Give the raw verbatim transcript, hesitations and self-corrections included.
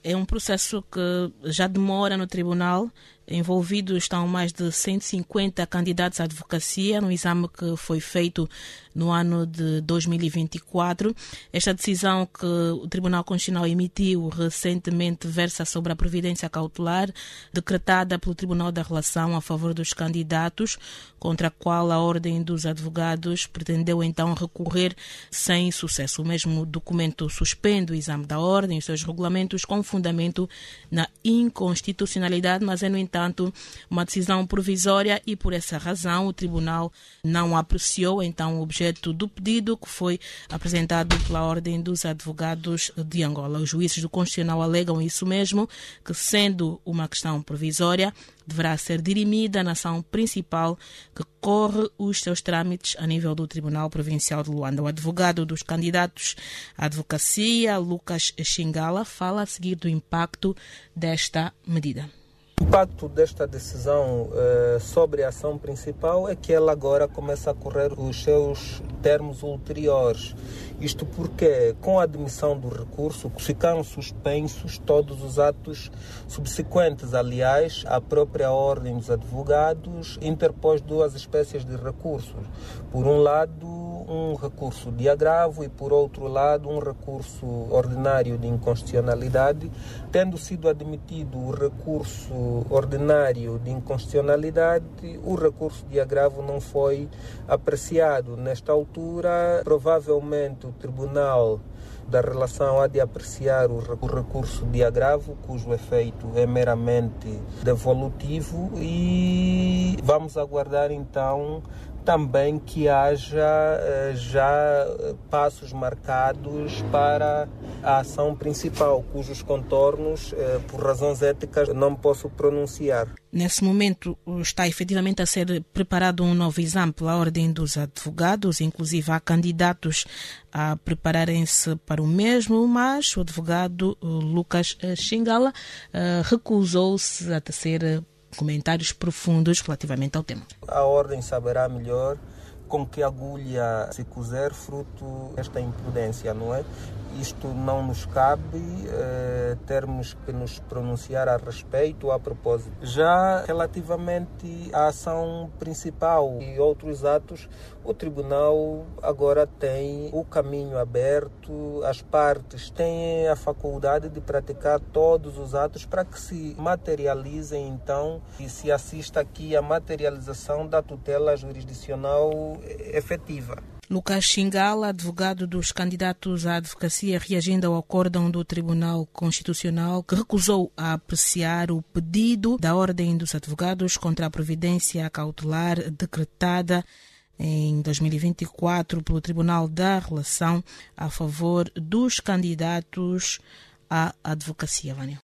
É um processo que já demora no tribunal. Envolvidos estão mais de cento e cinquenta candidatos à advocacia no exame que foi feito no ano de dois mil e vinte e quatro. Esta decisão que o Tribunal Constitucional emitiu recentemente versa sobre a providência cautelar decretada pelo Tribunal da Relação a favor dos candidatos, contra a qual a Ordem dos Advogados pretendeu então recorrer sem sucesso. O mesmo documento suspende o exame da Ordem e os seus regulamentos com fundamento na inconstitucionalidade, mas é, no entanto, uma decisão provisória e, por essa razão, o Tribunal não apreciou então o objeto do pedido que foi apresentado pela Ordem dos Advogados de Angola. Os juízes do Constitucional alegam isso mesmo, que, sendo uma questão provisória, deverá ser dirimida na ação principal que corre os seus trâmites a nível do Tribunal Provincial de Luanda. O advogado dos candidatos à advocacia, Lucas Xingala, fala a seguir do impacto desta medida. O impacto desta decisão eh, sobre a ação principal é que ela agora começa a correr os seus termos ulteriores. Isto porque, com a admissão do recurso, ficaram suspensos todos os atos subsequentes. Aliás, a própria Ordem dos Advogados interpôs duas espécies de recursos. Por um lado, um recurso de agravo e, por outro lado, um recurso ordinário de inconstitucionalidade. Tendo sido admitido o recurso ordinário de inconstitucionalidade, o recurso de agravo não foi apreciado. Nesta altura, provavelmente o Tribunal da Relação há de apreciar o recurso de agravo, cujo efeito é meramente devolutivo, e vamos aguardar então também que haja já passos marcados para a ação principal, cujos contornos, por razões éticas, não posso pronunciar. Nesse momento está efetivamente a ser preparado um novo exame pela Ordem dos Advogados, inclusive há candidatos a prepararem-se para o mesmo, mas o advogado Lucas Xingala recusou-se a tecer comentários profundos relativamente ao tema. A Ordem saberá melhor com que agulha se cozer, fruto desta imprudência, não é? Isto não nos cabe, eh, termos que nos pronunciar a respeito, a propósito. Já relativamente à ação principal e outros atos, o Tribunal agora tem o caminho aberto, as partes têm a faculdade de praticar todos os atos para que se materializem então e se assista aqui à materialização da tutela jurisdicional efetiva. Lucas Xingala, advogado dos candidatos à advocacia, reagindo ao acórdão do Tribunal Constitucional, que recusou a apreciar o pedido da Ordem dos Advogados contra a providência cautelar decretada em dois mil e vinte e quatro pelo Tribunal da Relação a favor dos candidatos à advocacia. Vânia.